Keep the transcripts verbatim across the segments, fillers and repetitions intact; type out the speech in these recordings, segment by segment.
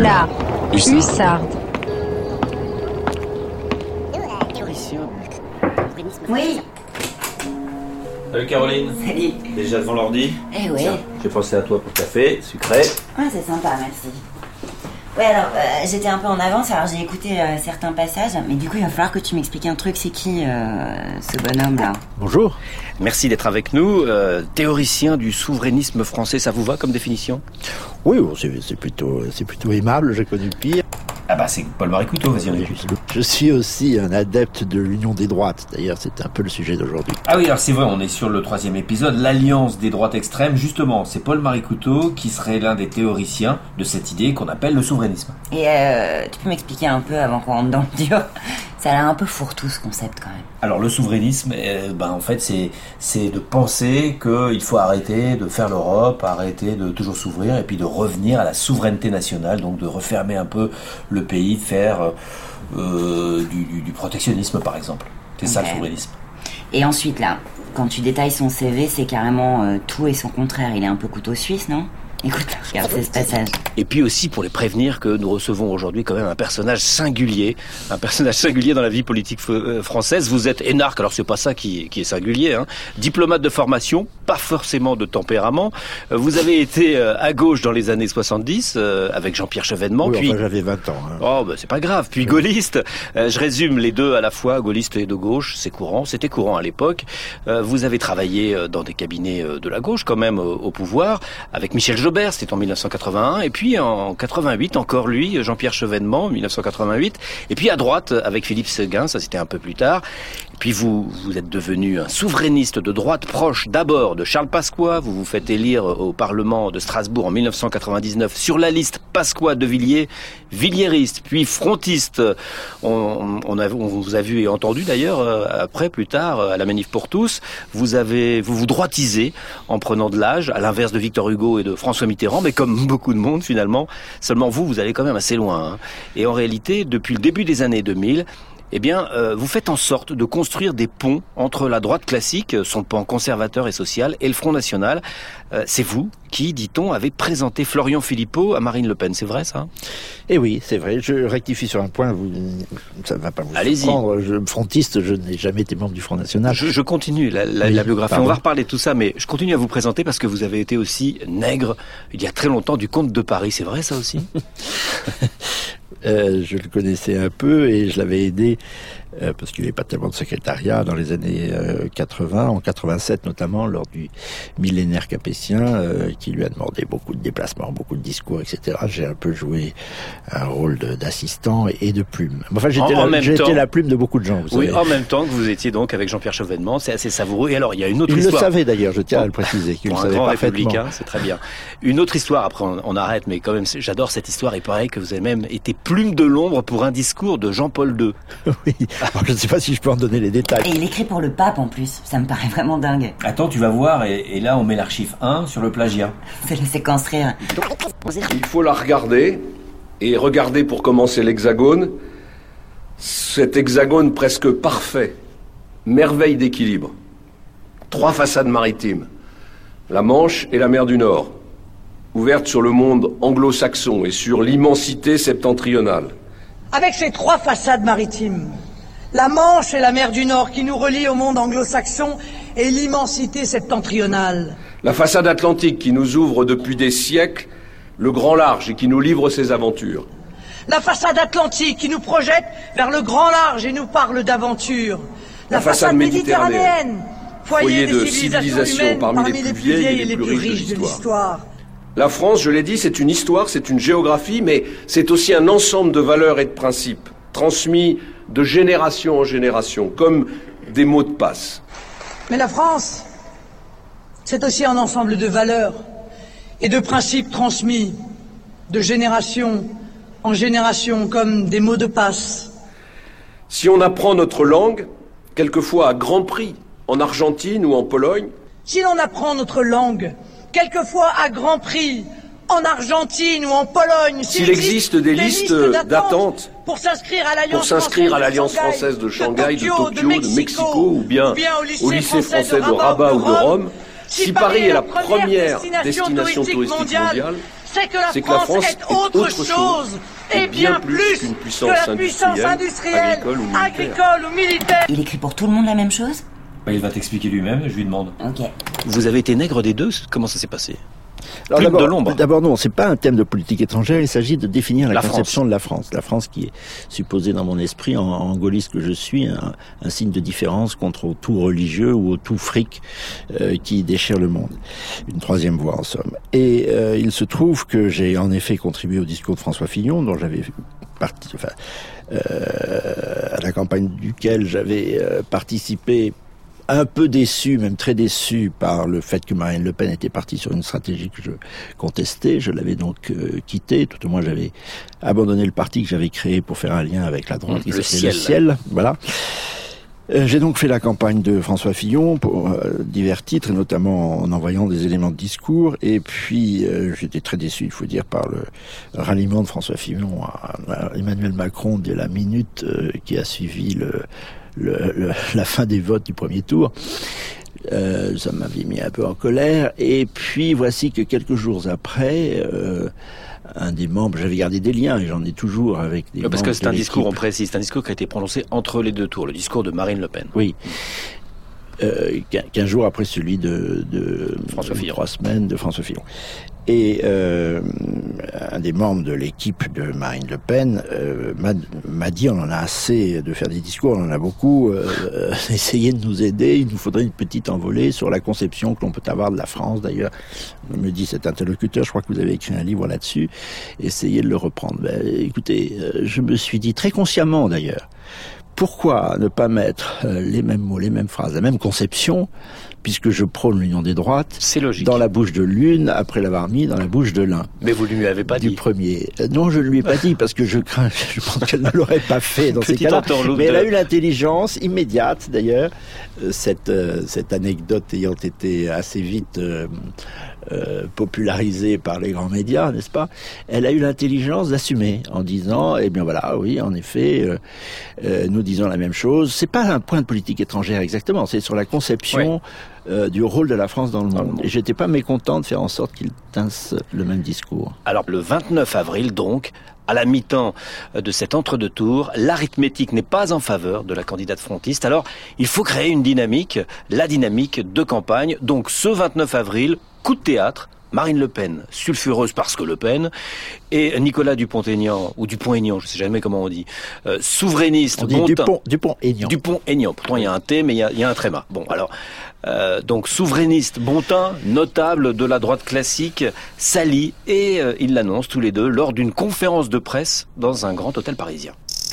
La Hussarde. Oui. Salut Caroline. Salut. Déjà devant l'ordi? Eh oui. Tiens, j'ai pensé à toi pour le café, sucré. Ah, c'est sympa, merci. Ouais, alors, euh, j'étais un peu en avance, alors j'ai écouté euh, certains passages, mais du coup, il va falloir que tu m'expliques un truc. C'est qui, euh, ce bonhomme-là? Bonjour. Merci d'être avec nous. Euh, théoricien du souverainisme français, ça vous va comme définition? Oui, bon, c'est, c'est plutôt, c'est plutôt aimable, j'ai connu pire. Ah bah c'est Paul-Marie Couteau, vas-y, on écoute. Je suis aussi un adepte de l'union des droites, d'ailleurs c'est un peu le sujet d'aujourd'hui. Ah oui, alors c'est vrai, on est sur le troisième épisode, l'alliance des droites extrêmes. Justement, c'est Paul-Marie Couteau qui serait l'un des théoriciens de cette idée qu'on appelle le souverainisme. Et euh, tu peux m'expliquer un peu avant qu'on rentre dans le dur? Ça a l'air un peu fourre-tout ce concept quand même. Alors le souverainisme, euh, ben en fait c'est c'est de penser qu'il faut arrêter de faire l'Europe, arrêter de toujours s'ouvrir et puis de revenir à la souveraineté nationale, donc de refermer un peu le pays, de faire euh, du, du, du protectionnisme par exemple. C'est okay. Ça le souverainisme. Et ensuite là, quand tu détailles son C V, c'est carrément euh, tout et son contraire. Il est un peu couteau suisse, non? Écoute, regarde ce passage. Et puis aussi pour les prévenir que nous recevons aujourd'hui quand même un personnage singulier, un personnage singulier dans la vie politique française. Vous êtes énarque, alors c'est pas ça qui, qui est singulier, hein. Diplomate de formation, pas forcément de tempérament. Vous avez été à gauche dans les années soixante-dix euh, avec Jean-Pierre Chevènement. Oui, puis enfin, j'avais vingt ans. Hein. Oh, bah, c'est pas grave. Puis gaulliste. Euh, je résume les deux à la fois, gaulliste et de gauche. C'est courant, c'était courant à l'époque. Euh, vous avez travaillé dans des cabinets de la gauche quand même au, au pouvoir avec Michel Jobbert. C'était en mille neuf cent quatre-vingt-un, et puis en quatre-vingt-huit, encore lui, Jean-Pierre Chevènement, mille neuf cent quatre-vingt-huit, et puis à droite, avec Philippe Séguin, ça c'était un peu plus tard. Et puis vous, vous êtes devenu un souverainiste de droite proche d'abord de Charles Pasqua, vous vous faites élire au Parlement de Strasbourg en mille neuf cent quatre-vingt-dix-neuf sur la liste Pasqua de Villiers, villiériste, puis frontiste. On, on, a, on vous a vu et entendu d'ailleurs, après, plus tard, à la Manif pour tous, vous avez, vous vous droitisez en prenant de l'âge, à l'inverse de Victor Hugo et de François Mitterrand, mais comme beaucoup de monde finalement, seulement vous, vous allez quand même assez loin. Hein. Et en réalité, depuis le début des années deux mille, eh bien, euh, vous faites en sorte de construire des ponts entre la droite classique, son pan conservateur et social, et le Front National. Euh, c'est vous qui, dit-on, avez présenté Florian Philippot à Marine Le Pen, c'est vrai ça? Eh oui, c'est vrai. Je rectifie sur un point, vous, ça ne va pas vous Allez-y. surprendre. Je, frontiste, je n'ai jamais été membre du Front National. Je, je continue la, la, oui, la biographie. Pardon. On va reparler de tout ça, mais je continue à vous présenter parce que vous avez été aussi nègre, il y a très longtemps, du comte de Paris. C'est vrai ça aussi? Euh, je le connaissais un peu et je l'avais aidé euh, parce qu'il n'y avait pas tellement de secrétariat dans les années euh, quatre-vingts, en quatre-vingt-sept notamment, lors du millénaire capétien, euh, qui lui a demandé beaucoup de déplacements, beaucoup de discours, et cetera. J'ai un peu joué un rôle de, d'assistant et de plume. Enfin, j'étais, en, en la, j'étais temps, la plume de beaucoup de gens, vous oui, savez. en même temps que vous étiez donc avec Jean-Pierre Chevènement, c'est assez savoureux. Et alors, il y a une autre il histoire. Il le savait d'ailleurs, je tiens à le préciser, qu'il pour le un savait grand parfaitement. républicain, c'est très bien. Une autre histoire, après on, on arrête, mais quand même, j'adore cette histoire. Il paraît que vous avez même été plume de l'ombre pour un discours de Jean-Paul deux. Oui, alors, je ne sais pas si je peux en donner les détails. Et il écrit pour le pape en plus, ça me paraît vraiment dingue. Attends, tu vas voir, et, et là on met l'archive un sur le plagiat. C'est la séquence rire. Il faut la regarder, et regarder pour commencer l'hexagone, cet hexagone presque parfait, merveille d'équilibre. Trois façades maritimes, la Manche et la mer du Nord, ouvertes sur le monde anglo-saxon et sur l'immensité septentrionale. Avec ces trois façades maritimes, la Manche et la mer du Nord qui nous relient au monde anglo-saxon et l'immensité septentrionale. La façade atlantique qui nous ouvre depuis des siècles le grand large et qui nous livre ses aventures. La façade atlantique qui nous projette vers le grand large et nous parle d'aventures. La, la façade, façade méditerranéenne, foyer, foyer de civilisations parmi, parmi les plus vieilles et les plus riches de l'histoire. La France, je l'ai dit, c'est une histoire, c'est une géographie, mais c'est aussi un ensemble de valeurs et de principes, transmis de génération en génération, comme des mots de passe. Mais la France, c'est aussi un ensemble de valeurs et de principes transmis de génération en génération, comme des mots de passe. Si on apprend notre langue, quelquefois à grand prix, en Argentine ou en Pologne, si l'on apprend notre langue, quelquefois à grand prix, en Argentine ou en Pologne, s'il, s'il existe des, des listes, listes d'attente pour s'inscrire à l'Alliance, pour s'inscrire à l'Alliance française de Shanghai, de Tokyo, de, Tokyo, de, Mexico, de Mexico, ou bien, ou bien au lycée, au lycée français, français de Rabat ou de Rome, si, si Paris est la première destination, destination touristique mondiale, mondiale c'est que la c'est que France, la France est autre, autre chose, chose, et bien plus qu'une puissance que la puissance industrielle, agricole ou militaire. agricole ou militaire. Il écrit pour tout le monde la même chose? Bah, il va t'expliquer lui-même, je lui demande. Ok. Vous avez été nègre des deux, comment ça s'est passé? Alors Plume de d'abord, l'ombre. d'abord non, c'est pas un thème de politique étrangère, il s'agit de définir la, La conception France. de la France. La France qui est supposée dans mon esprit, en, en gaulliste que je suis, un, un signe de différence contre au tout religieux ou au tout fric euh, qui déchire le monde. Une troisième voie en somme. Et euh, il se trouve que j'ai en effet contribué au discours de François Fillon, dont j'avais parti, enfin, euh, à la campagne duquel j'avais euh, participé, un peu déçu, même très déçu par le fait que Marine Le Pen était partie sur une stratégie que je contestais. Je l'avais donc euh, quitté, tout au moins j'avais abandonné le parti que j'avais créé pour faire un lien avec la droite, qui le s'appelait ciel. Le Ciel. Voilà. Euh, j'ai donc fait la campagne de François Fillon pour euh, divers titres, et notamment en envoyant des éléments de discours. Et puis, euh, j'étais très déçu, il faut dire, par le ralliement de François Fillon à, à Emmanuel Macron dès la minute euh, qui a suivi le Le, le, la fin des votes du premier tour. Euh, ça m'avait mis un peu en colère. Et puis voici que quelques jours après, euh, un des membres, j'avais gardé des liens et j'en ai toujours avec des Parce membres que c'est de un discours, on l'équipe. précise, c'est un discours qui a été prononcé entre les deux tours, le discours de Marine Le Pen. Oui. Euh, quinze jours après celui de, de François Fillon. Trois semaines de François Fillon. Et euh, un des membres de l'équipe de Marine Le Pen euh, m'a, m'a dit, on en a assez de faire des discours, on en a beaucoup, euh, essayez de nous aider, il nous faudrait une petite envolée sur la conception que l'on peut avoir de la France. D'ailleurs, me dit cet interlocuteur, je crois que vous avez écrit un livre là-dessus, essayez de le reprendre. Ben, écoutez, euh, je me suis dit, très consciemment d'ailleurs, pourquoi ne pas mettre euh, les mêmes mots, les mêmes phrases, la même conception, puisque je prône l'union des droites, C'est logique. dans la bouche de l'une, après l'avoir mis dans la bouche de l'un. Mais vous ne lui avez pas Du dit. premier. Euh, non, je ne lui ai pas dit, parce que je crains, je pense qu'elle ne l'aurait pas fait dans ces Petite cas-là. entourloupe Mais elle de- a eu l'intelligence immédiate, d'ailleurs, euh, cette, euh, cette anecdote ayant été assez vite euh, euh, popularisée par les grands médias, n'est-ce pas? Elle a eu l'intelligence d'assumer, en disant, eh bien voilà, oui, en effet, euh, euh, nous disons la même chose. C'est pas un point de politique étrangère exactement, c'est sur la conception euh, du rôle de la France dans le Dans le monde. monde. Et j'étais pas mécontent de faire en sorte qu'il tinsse le même discours. Alors, le vingt-neuf avril, donc, à la mi-temps de cet entre-deux tours, l'arithmétique n'est pas en faveur de la candidate frontiste. Alors, il faut créer une dynamique, la dynamique de campagne. Donc, ce vingt-neuf avril, coup de théâtre, Marine Le Pen, sulfureuse parce que Le Pen, et Nicolas Dupont-Aignan, ou Dupont-Aignan, je ne sais jamais comment on dit, euh, souverainiste, On dit bon teint. Dupont, Dupont-Aignan. Dupont-Aignan. Pourtant, il y a un T, mais il y a, il y a un tréma. Bon, alors, euh, donc, souverainiste, bon teint, notable de la droite classique, s'allie, et euh, ils l'annoncent tous les deux lors d'une conférence de presse dans un grand hôtel parisien.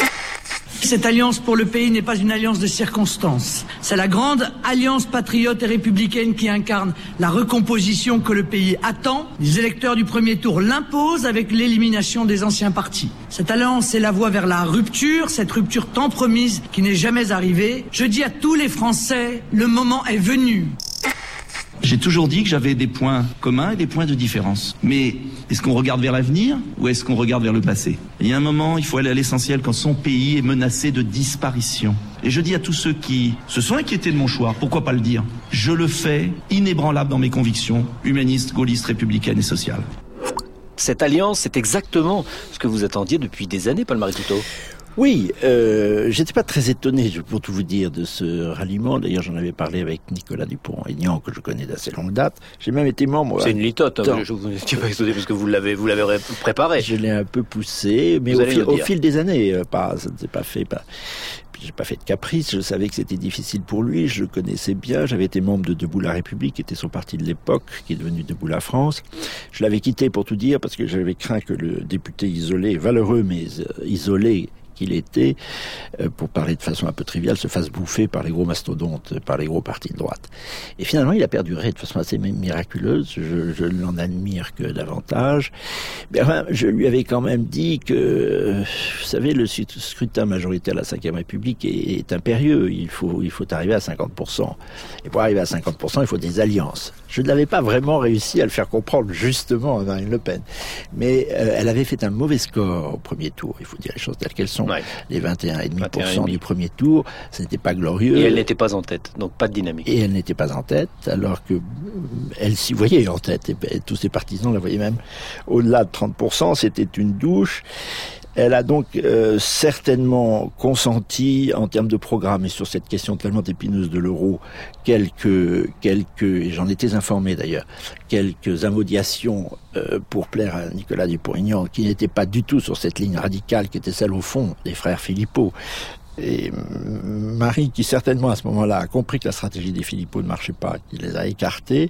Cette alliance pour le pays n'est pas une alliance de circonstances. C'est la grande alliance patriote et républicaine qui incarne la recomposition que le pays attend. Les électeurs du premier tour l'imposent avec l'élimination des anciens partis. Cette alliance est la voie vers la rupture, cette rupture tant promise qui n'est jamais arrivée. Je dis à tous les Français, le moment est venu. J'ai toujours dit que j'avais des points communs et des points de différence. Mais est-ce qu'on regarde vers l'avenir ou est-ce qu'on regarde vers le passé? Il y a un moment, il faut aller à l'essentiel quand son pays est menacé de disparition. Et je dis à tous ceux qui se sont inquiétés de mon choix, pourquoi pas le dire? Je le fais inébranlable dans mes convictions, humanistes, gaullistes, républicaines et sociales. Cette alliance, c'est exactement ce que vous attendiez depuis des années, Paul Marituto. Oui, euh, j'étais pas très étonné, je- pour tout vous dire, de ce ralliement. D'ailleurs, j'en avais parlé avec Nicolas Dupont-Aignan, que je connais d'assez longue date. J'ai même été membre... C'est une litote, hein, Attends. je vous n'étiez pas étonné parce que vous l'avez, vous l'avez ré- préparé. Je l'ai un peu poussé, mais Vous au allez fil, le au dire. fil des années, euh, pas, ça ne s'est pas fait, pas, puis j'ai pas fait de caprice, je savais que c'était difficile pour lui, je le connaissais bien, j'avais été membre de Debout la République, qui était son parti de l'époque, qui est devenu Debout la France. Je l'avais quitté pour tout dire, parce que j'avais craint que le député isolé, valeureux mais euh, isolé, qu'il était, euh, pour parler de façon un peu triviale, se fasse bouffer par les gros mastodontes, par les gros partis de droite. Et finalement, il a perduré de façon assez même miraculeuse. Je, je l'en admire que davantage. Mais enfin, je lui avais quand même dit que, euh, vous savez, le scrutin majoritaire de la cinquième République est, est impérieux. Il faut, il faut arriver à cinquante pour cent. Et pour arriver à cinquante pour cent, il faut des alliances. Je n'avais pas vraiment réussi à le faire comprendre justement à Marine Le Pen. Mais euh, elle avait fait un mauvais score au premier tour. Il faut dire les choses telles qu'elles sont. Ouais. Les vingt et un virgule cinq pour cent du premier tour, ce n'était pas glorieux. Et elle n'était pas en tête, donc pas de dynamique. Et elle n'était pas en tête, alors que elle s'y voyait en tête, et tous ses partisans la voyaient même au-delà de trente pour cent, c'était une douche. Elle a donc euh, certainement consenti en termes de programme et sur cette question tellement épineuse de l'euro quelques quelques et j'en étais informé d'ailleurs quelques amodiations euh, pour plaire à Nicolas Dupont-Aignan qui n'était pas du tout sur cette ligne radicale qui était celle au fond des frères Philippot. Et Marie, qui certainement à ce moment-là a compris que la stratégie des Philippot ne marchait pas, qui les a écartés,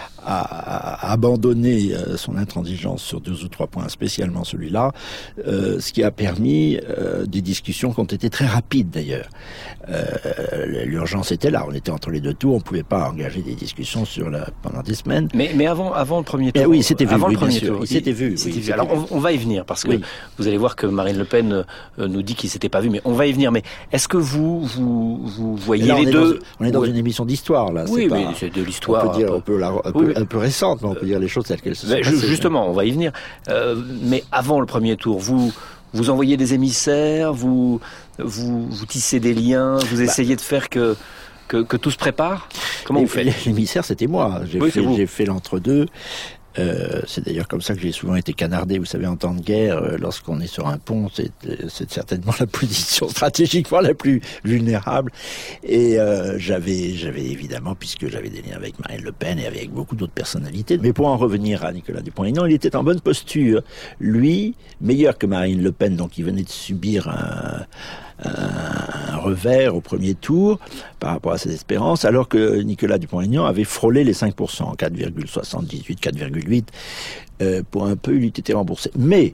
a abandonné son intransigeance sur deux ou trois points, spécialement celui-là, euh, ce qui a permis euh, des discussions qui ont été très rapides d'ailleurs. Euh, l'urgence était là, on était entre les deux tours, on ne pouvait pas engager des discussions sur la, pendant des semaines. Mais, mais avant, avant le premier tour. Mais oui, c'était vu. Avant oui, le premier bien sûr. tour, il s'était vu. Il s'était oui, vu. Alors on, on va y venir parce que oui. vous allez voir que Marine Le Pen euh, nous dit qu'il s'était pas vu, mais on va y venir. Mais est-ce que vous vous, vous voyez là, les on deux dans, On est dans oui. une émission d'histoire là. Oui, pas, mais c'est de l'histoire. On peut dire un peu, la, un, oui, peu, un peu récente, mais on peut dire les choses telles qu'elles se sont passées. Justement, on va y venir. Euh, mais avant le premier tour, vous vous envoyez des émissaires, vous vous, vous tissez des liens, vous essayez bah. de faire que, que que tout se prépare. Comment vous faites? L'émissaire, c'était moi. J'ai oui, fait, j'ai fait l'entre-deux. Euh, c'est d'ailleurs comme ça que j'ai souvent été canardé, vous savez, en temps de guerre, euh, lorsqu'on est sur un pont, c'est, c'est certainement la position stratégiquement la plus vulnérable. Et euh, j'avais, j'avais évidemment, puisque j'avais des liens avec Marine Le Pen et avec beaucoup d'autres personnalités. Mais pour en revenir à Nicolas Dupont-Aignan, il était en bonne posture. Lui, meilleur que Marine Le Pen, donc il venait de subir un... un revers au premier tour par rapport à ses espérances, alors que Nicolas Dupont-Aignan avait frôlé les cinq pour cent, quatre virgule soixante-dix-huit, quatre virgule huit. Euh, pour un peu, il eût été remboursé. Mais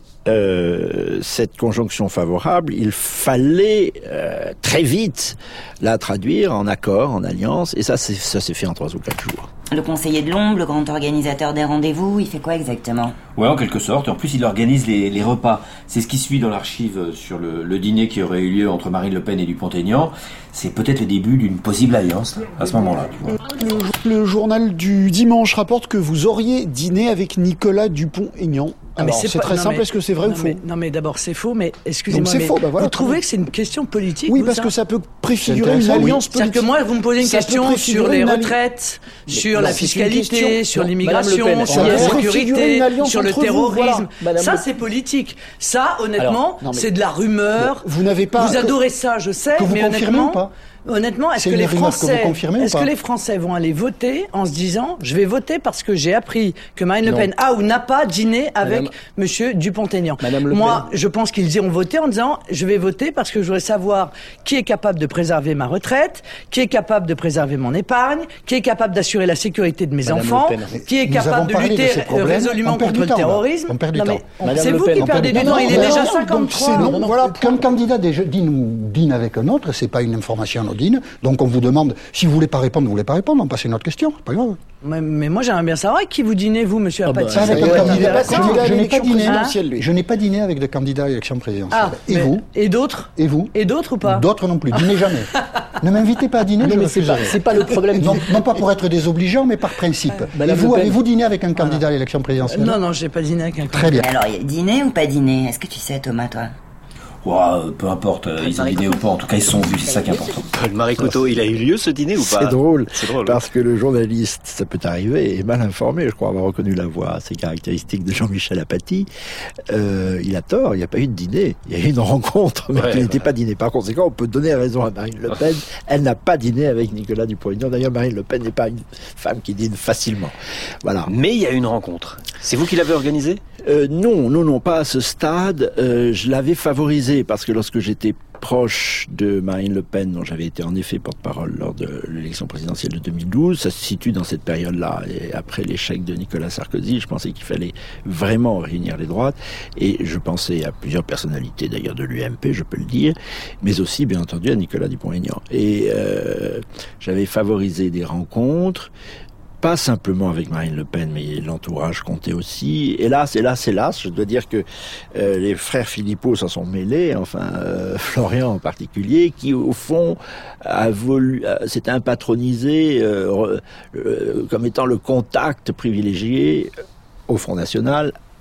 euh, cette conjonction favorable, il fallait euh, très vite la traduire en accord, en alliance, et ça, c'est, ça s'est fait en trois ou quatre jours. Le conseiller de l'ombre, le grand organisateur des rendez-vous, il fait quoi exactement? Ouais, en quelque sorte. En plus, il organise les, les repas. C'est ce qui suit dans l'archive sur le, le dîner qui aurait eu lieu entre Marine Le Pen et Dupont-Aignan. C'est peut-être le début d'une possible alliance à ce moment-là. Tu vois. Le, le journal du dimanche rapporte que vous auriez dîné avec Nicolas Dupont-Aignan. Non, Alors, c'est, c'est pas, très non, simple, mais, est-ce que c'est vrai non, ou faux? mais, Non mais d'abord c'est faux, mais excusez-moi, Donc, c'est mais faux, bah voilà, vous trouvez que c'est une question politique? Oui, vous, parce ça que ça peut préfigurer une alliance oui. politique. C'est-à-dire que moi, vous me posez une ça question sur les retraites, mais sur non, la fiscalité, sur non, l'immigration, sur la sécurité, sur le terrorisme. Vous, voilà. Ça, c'est politique. Ça, honnêtement, Alors, c'est de la rumeur. Vous n'avez pas... Vous adorez ça, je sais, que vous mais honnêtement... Ou pas Honnêtement, est-ce que les Français, que est-ce que les Français vont aller voter en se disant, je vais voter parce que j'ai appris que Marine Le Pen a ou n'a pas dîné avec Madame, Monsieur Dupont-Aignan. Moi, je pense qu'ils iront voter en disant, je vais voter parce que je voudrais savoir qui est capable de préserver ma retraite, qui est capable de préserver mon épargne, qui est capable d'assurer la sécurité de mes Madame enfants, qui est capable de lutter résolument contre le terrorisme. On perd du temps. C'est vous qui perdez du temps. Il est déjà cinquante-trois. Voilà, qu'un candidat dîne avec un autre, c'est pas une information. Donc on vous demande, si vous voulez pas répondre, vous voulez pas répondre, on passe à une autre question, c'est pas grave. Mais, mais moi j'aimerais bien savoir avec qui vous dînez, vous, monsieur Apathy. Ah bah, avec un candidat, je, je n'ai pas dîné, hein je n'ai pas dîné avec des candidats à l'élection présidentielle. Ah, et vous? Et d'autres? Et vous? Et d'autres ou pas? D'autres non plus, dînez jamais. Ne m'invitez pas à dîner, non, je refuserai. C'est pas le problème. Non, non pas pour être désobligeant, mais par principe. Euh, et vous, avez-vous dîné avec un candidat à l'élection présidentielle? Non, non, j'ai pas dîné avec un candidat. Très bien. Alors, dîner ou pas dîner? Est-ce que tu sais, Thomas, toi? Wow, peu importe, euh, ils ont dîné ou pas, en tout cas ils sont vus, c'est ça qui est important. Paul Maricoto, il a eu lieu ce dîner ou pas? C'est drôle, c'est drôle, parce que le journaliste, ça peut arriver, est mal informé, je crois avoir reconnu la voix assez caractéristique de Jean-Michel Apathy. Euh, il a tort, il n'y a pas eu de dîner, il y a eu une rencontre, mais ouais, il n'était ouais. pas dîné. Par conséquent, on peut donner raison à Marine Le Pen, elle n'a pas dîné avec Nicolas Dupont-Aignan. D'ailleurs, Marine Le Pen n'est pas une femme qui dîne facilement. Voilà. Mais il y a eu une rencontre. C'est vous qui l'avez organisée? Euh, non, non, non, pas à ce stade. Euh, je l'avais favorisé parce que lorsque j'étais proche de Marine Le Pen, dont j'avais été en effet porte-parole lors de l'élection présidentielle de deux mille douze, ça se situe dans cette période-là. Et après l'échec de Nicolas Sarkozy, je pensais qu'il fallait vraiment réunir les droites. Et je pensais à plusieurs personnalités, d'ailleurs de l'U M P, je peux le dire, mais aussi, bien entendu, à Nicolas Dupont-Aignan. Et euh, j'avais favorisé des rencontres, pas simplement avec Marine Le Pen, mais l'entourage comptait aussi. Hélas, hélas, hélas, je dois dire que euh, les frères Philippot s'en sont mêlés, enfin euh, Florian en particulier, qui au fond a voulu, euh, s'est impatronisé euh, euh, comme étant le contact privilégié au Front National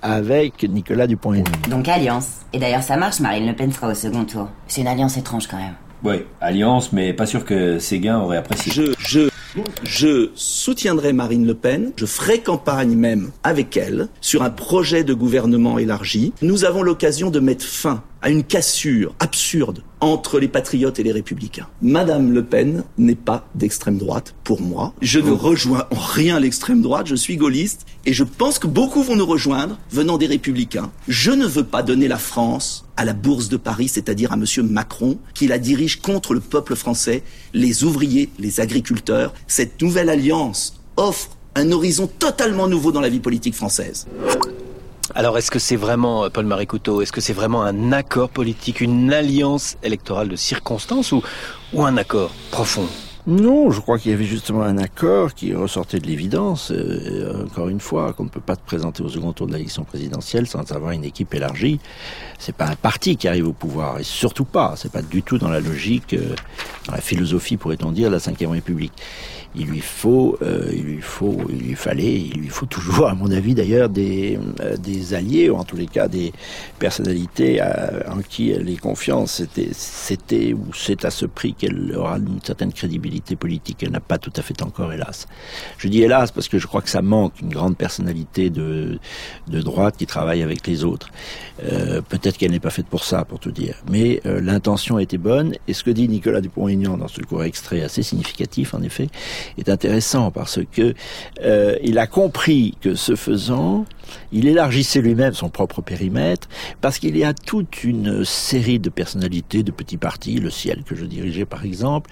avec Nicolas Dupont-Aignan. Donc alliance. Et d'ailleurs ça marche, Marine Le Pen sera au second tour. C'est une alliance étrange quand même. Oui, alliance, mais pas sûr que Séguin aurait apprécié. Je, je, je soutiendrai Marine Le Pen. Je ferai campagne même avec elle sur un projet de gouvernement élargi. Nous avons l'occasion de mettre fin à une cassure absurde entre les patriotes et les républicains. Madame Le Pen n'est pas d'extrême droite, pour moi. Je ne rejoins en rien l'extrême droite, je suis gaulliste, et je pense que beaucoup vont nous rejoindre, venant des républicains. Je ne veux pas donner la France à la Bourse de Paris, c'est-à-dire à monsieur Macron, qui la dirige contre le peuple français, les ouvriers, les agriculteurs. Cette nouvelle alliance offre un horizon totalement nouveau dans la vie politique française. Alors, est-ce que c'est vraiment, Paul-Marie Couteau, est-ce que c'est vraiment un accord politique, une alliance électorale de circonstance ou, ou un accord profond ? Non, je crois qu'il y avait justement un accord qui ressortait de l'évidence, euh, encore une fois, qu'on ne peut pas te présenter au second tour de l'élection présidentielle sans avoir une équipe élargie. C'est pas un parti qui arrive au pouvoir, et surtout pas, c'est pas du tout dans la logique, euh, dans la philosophie, pourrait-on dire, de la cinquième République. Il lui faut, euh, il lui faut, il lui fallait, il lui faut toujours, à mon avis d'ailleurs, des, euh, des alliés, ou en tous les cas des personnalités euh, en qui elle ait confiance. C'était, c'était ou c'est à ce prix qu'elle aura une certaine crédibilité politique. Elle n'a pas tout à fait encore, hélas. Je dis hélas parce que je crois que ça manque une grande personnalité de, de droite qui travaille avec les autres. Euh, peut-être qu'elle n'est pas faite pour ça, pour tout dire. Mais euh, l'intention était bonne, et ce que dit Nicolas Dupont-Aignan dans ce court extrait assez significatif, en effet, est intéressant parce que euh, il a compris que ce faisant, il élargissait lui-même son propre périmètre, parce qu'il y a toute une série de personnalités, de petits partis, le Ciel que je dirigeais par exemple,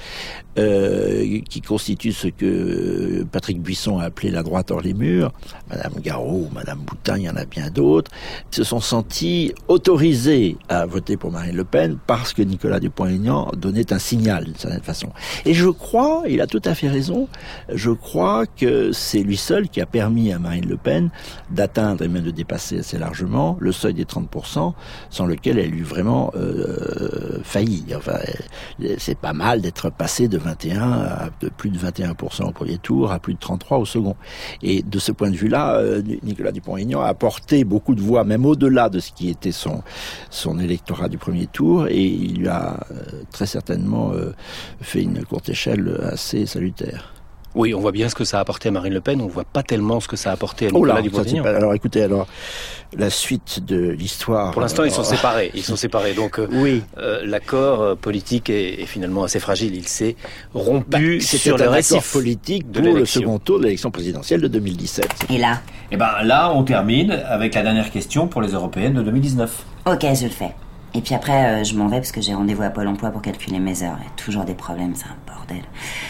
euh, qui constituent ce que Patrick Buisson a appelé la droite hors les murs. Madame Garot, Madame Boutin, il y en a bien d'autres, se sont sentis autorisés à voter pour Marine Le Pen parce que Nicolas Dupont-Aignan donnait un signal d'une certaine façon. Et je crois, il a tout à fait raison, je crois que c'est lui seul qui a permis à Marine Le Pen d'atteindre et même de dépasser assez largement le seuil des trente pour cent, sans lequel elle eut vraiment euh, failli. Enfin, c'est pas mal d'être passé de vingt et un à de plus de vingt et un pour cent au premier tour à plus de trente-trois au second. Et de ce point de vue-là, euh, Nicolas Dupont-Aignan a apporté beaucoup de voix, même au-delà de ce qui était son, son électorat du premier tour, et il lui a euh, très certainement euh, fait une courte échelle assez salutaire. Oui, on voit bien ce que ça a apporté à Marine Le Pen, on voit pas tellement ce que ça a apporté à oh Nicolas là, Dupont-Aignan. Pas... Alors écoutez, alors la suite de l'histoire... Pour l'instant, alors... ils sont séparés, ils sont séparés, donc euh, oui. euh, l'accord euh, politique est, est finalement assez fragile, il s'est rompu bah, sur le récif politique pour le second tour de l'élection présidentielle de deux mille dix-sept. Et là Eh ben là, on termine avec la dernière question pour les européennes de deux mille dix-neuf. Ok, je le fais. Et puis après, euh, je m'en vais parce que j'ai rendez-vous à Pôle emploi pour calculer mes heures. Il y a toujours des problèmes, c'est un bordel.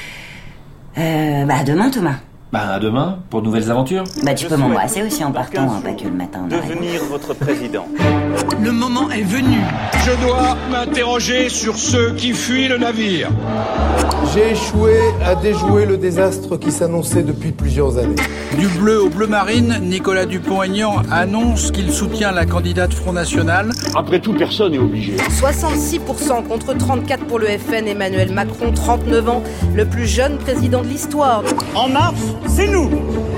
Euh, bah, à demain, Thomas. Bah, à demain, pour de nouvelles aventures. Bah, tu peux m'embrasser aussi en partant, hein, pas que le matin. Devenir votre président. Le moment est venu. Je dois m'interroger sur ceux qui fuient le navire. J'ai échoué à déjouer le désastre qui s'annonçait depuis plusieurs années. Du bleu au bleu marine, Nicolas Dupont-Aignan annonce qu'il soutient la candidate Front National. Après tout, personne n'est obligé. soixante-six pour cent contre trente-quatre pour le F N. Emmanuel Macron, trente-neuf ans, le plus jeune président de l'histoire. En mars, c'est nous.